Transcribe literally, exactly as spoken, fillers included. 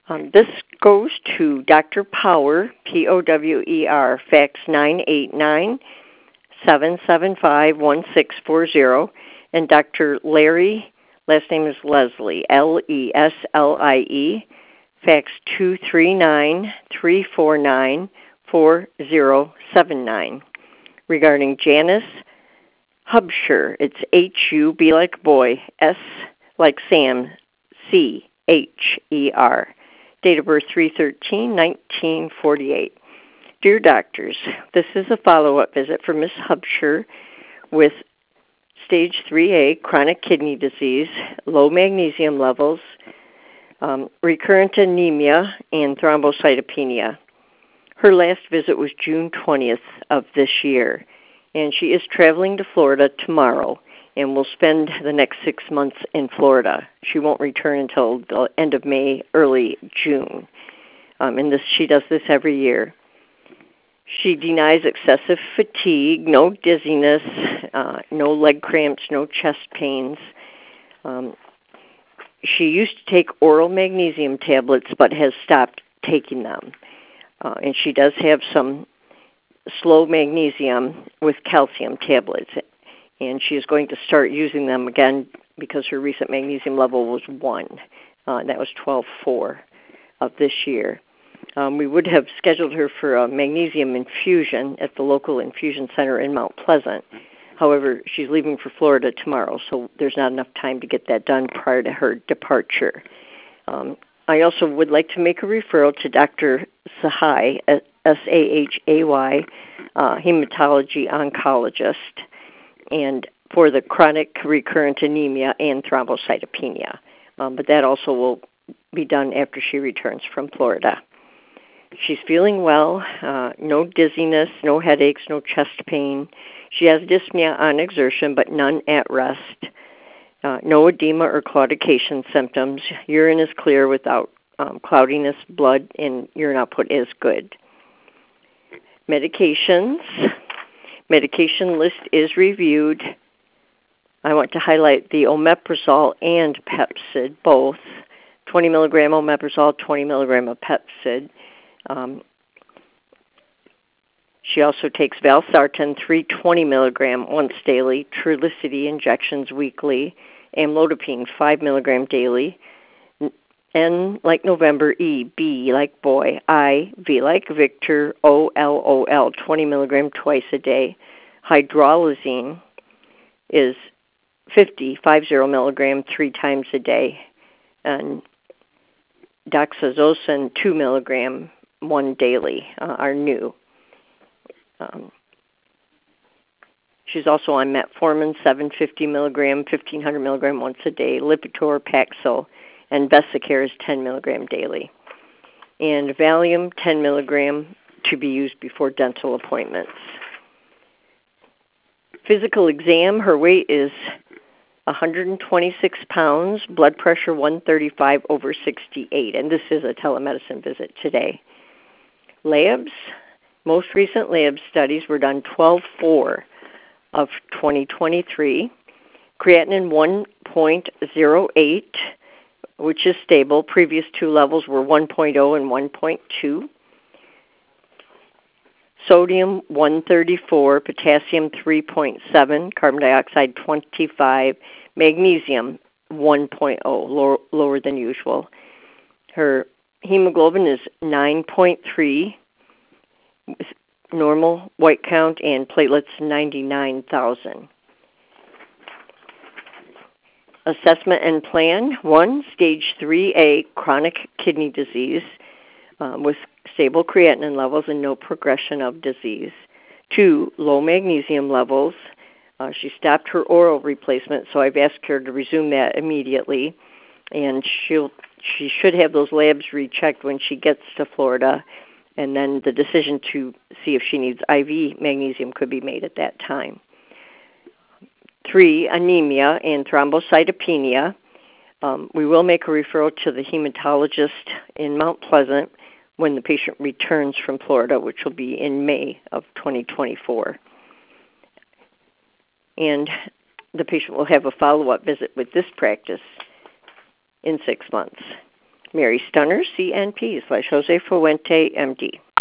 Um, this goes to Doctor Power, P O W E R, fax nine eight nine, seven seven five, one six four zero, and Doctor Larry, last name is Leslie, L E S L I E, fax two three nine, three four nine, four zero seven nine. Regarding Janice Hubsher, it's H U, B like boy, S like Sam, C H E R. Date of birth three thirteen nineteen forty-eight. Dear doctors, this is a follow-up visit for Miss Hubsher with stage three A chronic kidney disease, low magnesium levels, um, recurrent anemia, and thrombocytopenia. Her last visit was June twentieth of this year, and she is traveling to Florida tomorrow and will spend the next six months in Florida. She won't return until the end of May, early June. Um, and this, she does this every year. She denies excessive fatigue, no dizziness, uh, no leg cramps, no chest pains. Um, she used to take oral magnesium tablets but has stopped taking them. Uh, and she does have some slow magnesium with calcium tablets. And she is going to start using them again because her recent magnesium level was one. Uh, and that was twelve four of this year. Um, we would have scheduled her for a magnesium infusion at the local infusion center in Mount Pleasant. However, she's leaving for Florida tomorrow, so there's not enough time to get that done prior to her departure. Um, I also would like to make a referral to Doctor Sahai, S A H A Y, uh, hematology oncologist, and for the chronic recurrent anemia and thrombocytopenia. Um, but that also will be done after she returns from Florida. She's feeling well, uh, no dizziness, no headaches, no chest pain. She has dyspnea on exertion, but none at rest. Uh, no edema or claudication symptoms. Urine is clear without um, cloudiness. Blood and urine output is good. Medications. Medication list is reviewed. I want to highlight the omeprazole and Pepcid, both. twenty milligram omeprazole, twenty milligram of Pepcid. Um, she also takes valsartan, three hundred twenty milligram once daily, Trulicity injections weekly, amlodipine, five milligram daily, N like November, E, B like boy, I, V like Victor, O, L, O, L, twenty milligram twice a day. Hydralazine is fifty, fifty milligram three times a day. And doxazosin, two milligram, one daily, uh, are new. Um, she's also on metformin, seven hundred fifty milligram, fifteen hundred milligram once a day, Lipitor, Paxil, and Vesicare is ten milligram daily. And Valium, ten milligram, to be used before dental appointments. Physical exam, her weight is one hundred twenty-six pounds, blood pressure one thirty-five over sixty-eight, and this is a telemedicine visit today. Labs, most recent lab studies were done twelve four of twenty twenty-three. Creatinine one point oh eight, which is stable. Previous two levels were one point oh and one point two. Sodium one thirty-four, potassium three point seven, carbon dioxide twenty-five, magnesium one point oh, lower, lower than usual. Her hemoglobin is nine point three, normal white count, and platelets ninety-nine thousand. Assessment and plan. One, stage three A, chronic kidney disease um, with stable creatinine levels and no progression of disease. Two, low magnesium levels. Uh, she stopped her oral replacement, so I've asked her to resume that immediately. And she'll she should have those labs rechecked when she gets to Florida, and then the decision to see if she needs I V magnesium could be made at that time. Three, anemia and thrombocytopenia. Um, we will make a referral to the hematologist in Mount Pleasant when the patient returns from Florida, which will be in May of twenty twenty-four. And the patient will have a follow-up visit with this practice in six months. Mary Stunner, C N P slash Jose Fuente, M D.